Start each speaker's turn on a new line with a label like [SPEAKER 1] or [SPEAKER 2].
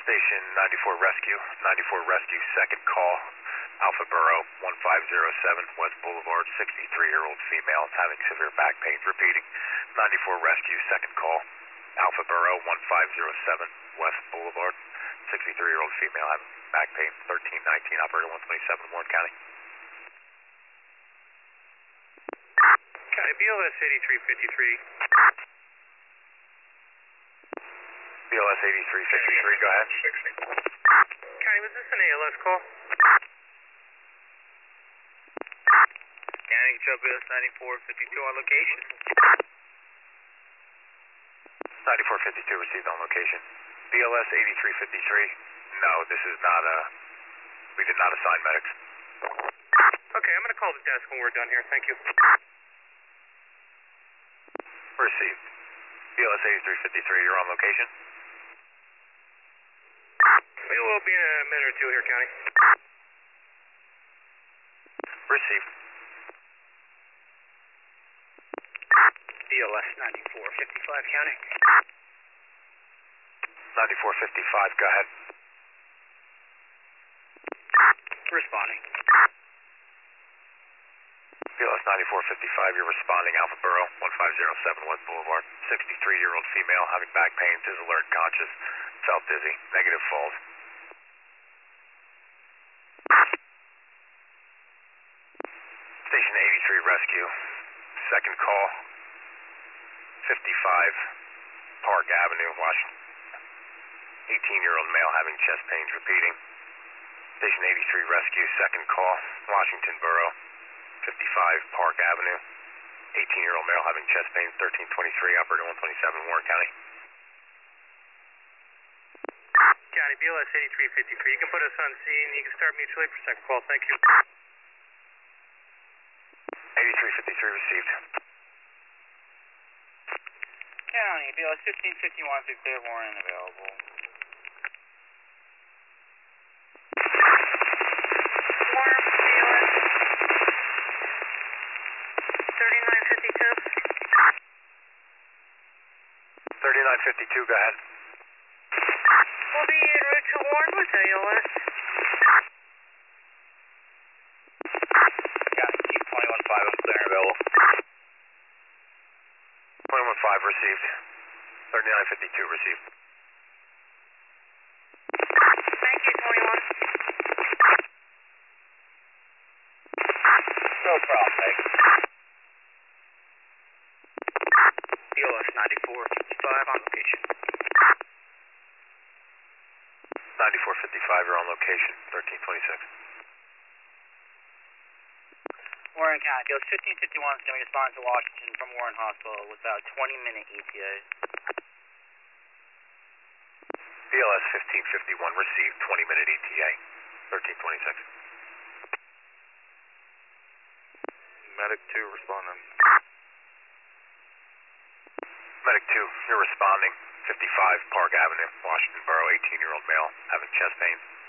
[SPEAKER 1] Station 94 Rescue, 94 Rescue, second call, Alpha Borough 1507, West Boulevard, 63-year-old female having severe back pain. Repeating, 94 Rescue, second call, Alpha Borough 1507, West Boulevard, 63-year-old female having back pain. 1319, Operator 127, Warren County.
[SPEAKER 2] County BLS 8353.
[SPEAKER 1] BLS 8353, go ahead.
[SPEAKER 2] County, was this an ALS call? County, Chubb BLS 9452 on location.
[SPEAKER 1] 9452 received on location. BLS 8353, no, this is not we did not assign medics.
[SPEAKER 2] Okay, I'm going to call the desk when we're done here. Thank you.
[SPEAKER 1] Received. BLS 8353, you're on location?
[SPEAKER 2] We will be in a minute or two here, County.
[SPEAKER 1] Received.
[SPEAKER 2] BLS 9455, County.
[SPEAKER 1] 9455, go ahead.
[SPEAKER 2] Responding.
[SPEAKER 1] BLS 9455, you're responding, Alpha Borough 1507 West Boulevard. 63-year-old female having back pains, is alert, conscious, felt dizzy, negative falls. Station 83 Rescue, second call, 55 Park Avenue, Washington. 18-year-old male having chest pains. Repeating, Station 83 Rescue, second call, Washington Borough, 55 Park Avenue. 18-year-old male having chest pains. 1323, Operator 127, Warren County.
[SPEAKER 2] County BLS 8353, you can put us on scene. You can start mutually for second call. Thank you.
[SPEAKER 1] 8353 received.
[SPEAKER 2] County BLS 1551, declare Warren available. Warren BLS 3952.
[SPEAKER 1] 3952, go ahead.
[SPEAKER 2] We'll be en route to Warren with ALS.
[SPEAKER 1] County, keep 21-5, I'm clearing available. 21-5 received. 3952 received.
[SPEAKER 2] Thank you, 21.
[SPEAKER 1] No problem, Meg.
[SPEAKER 2] BLS 9455 on location.
[SPEAKER 1] 9455, you're on location. 1326.
[SPEAKER 2] Warren County, BLS 1551 is going to respond to Washington from Warren Hospital with about a 20-minute ETA.
[SPEAKER 1] BLS 1551 received, 20-minute ETA. 1326.
[SPEAKER 3] Medic 2 responding.
[SPEAKER 1] Medic 2, you're responding. 55 Park Avenue, Washington Borough, 18-year-old male having chest pains.